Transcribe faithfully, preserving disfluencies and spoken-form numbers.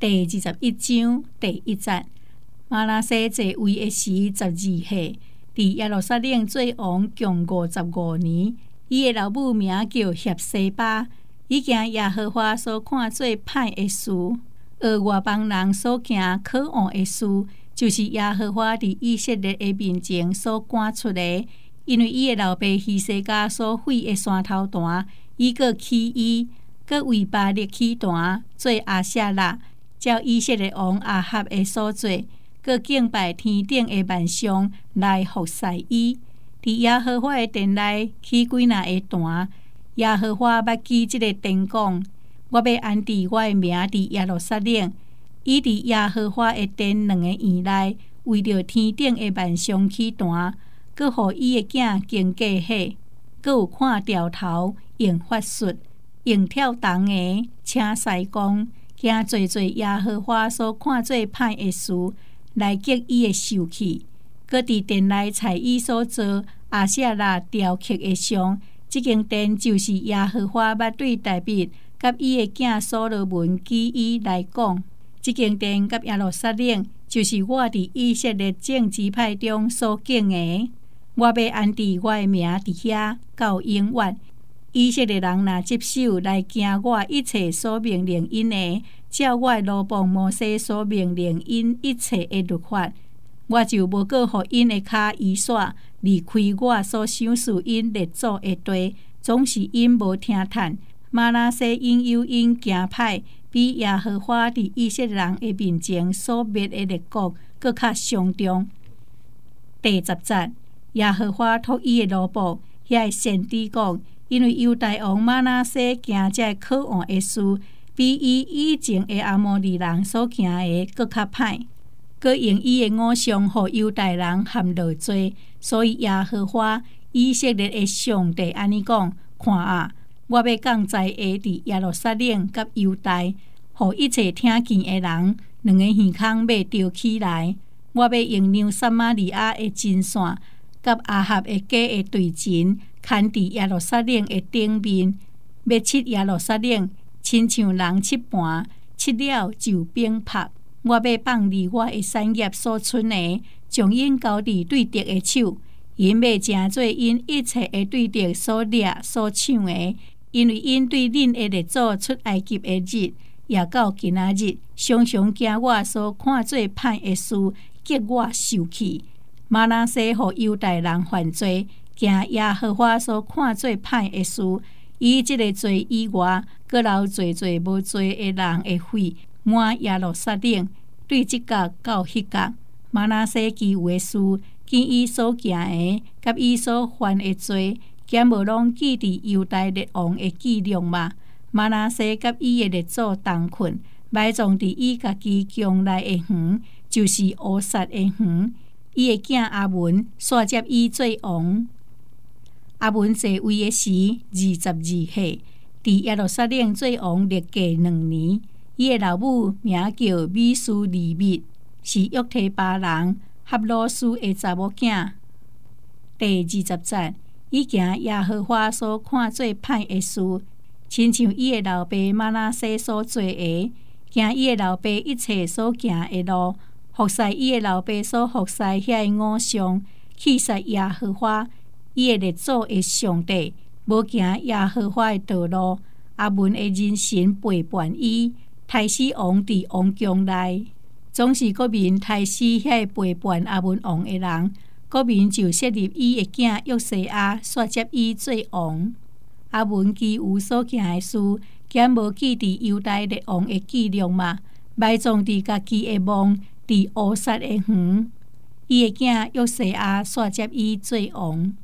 第二十一章第一節，瑪拿西在位的時十二歲，佇耶路撒冷做王共五十五年。伊的老母名叫協西巴，伊行耶和華所看做歹的事，而外邦人所行可惡的事，就是耶和華佇以色列的面前所趕出的。因為伊的老爸希西家所毀的山頭壇，伊閣起伊，閣為巴力起壇做亞舍拉，照以色列王亞哈的所做，閣敬拜天頂的萬象來服侍伊。佇耶和華的殿內起幾若個壇，耶和華捌記即個殿講：我要安置我的名佇耶路撒冷。伊佇耶和華的殿兩個院內，為着天頂的萬象起壇，閣互伊的囝經過迄，閣有看調頭，用法術，用跳銅的，請西公，行做做耶和華所看做歹的事，來激伊的受氣。閣佇殿內採伊所做亞舍拉雕刻的像，即間殿就是耶和華捌對大衛甲伊的囝所羅門記伊來講，即間殿甲耶路撒冷，就是我佇以色列眾支派中所敬的。我要安置我的名佇遐到永遠。以色列人若接手來行我一切所命令因的，照我的奴僕摩西所命令因一切的律法，我就無閣互因的骹移煞，離開我所賞賜因列祖的地，總是因無聽嘆。瑪拿西因有因行歹，比耶和華佇以色列人的面前所滅的列國閣較傷重。第十節，耶和華託伊的奴僕遐個先知講，因為猶大王瑪拿西行這可惡的事，比伊以前的亞摩利人所行的閣較歹。閣用伊的偶像，互猶大人陷落罪，所以耶和華以色列的上帝安尼講：看啊，我要降災厄佇耶路撒冷甲猶大，互一切聽見的人，兩個耳孔要著起來。我要用讓撒瑪利亞的金線，甲亞哈的家的對錢，牽佇耶路撒冷的頂面，要七耶路撒冷，親像人七盤，七了就崩塌。我要放離我的產業所存的，將因交佇對敵的手，因要成做因一切的對敵所掠所搶的，因為因對恁的列祖出埃及的日，也到今仔日，常常驚我所看做歹的事，激我受氣。瑪拿西互猶大人犯罪，驚耶和華所看做歹的事，以這個罪以外，閣留濟濟無罪的人的血。滿耶路撒冷，對即角到迄角，瑪拿西其餘的事，見伊所行的，甲伊所犯的罪，檢無攏記佇猶大列王的記錄嘛。瑪拿西甲伊的列祖同困，埋葬佇伊家己宮內的園，就是烏撒的園。伊的囝阿文煞接伊做王。阿文在位的時二十二歲，佇耶路撒冷做王歷屆兩年。伊的老母名叫米書利密，是約提巴人哈羅斯的查某囝。第二十節，伊行耶和華所看做歹的事，親像伊的老爸瑪拿西所做的，行伊的老爸一切所行的路，服侍伊的老爸所服侍遐個偶像，棄殺耶和華伊的列祖的上帝，無行耶和華的道路。阿文的人神背叛伊。太師王佇王宮內，總是國民太師遐背叛阿文王的人，國民就設立伊的囝約西亞，煞接伊做王。阿文其餘所行的事，檢無記佇猶大列王的記錄嘛，埋葬佇家己的墓，佇烏撒的園。伊的囝約西亞煞接伊做王。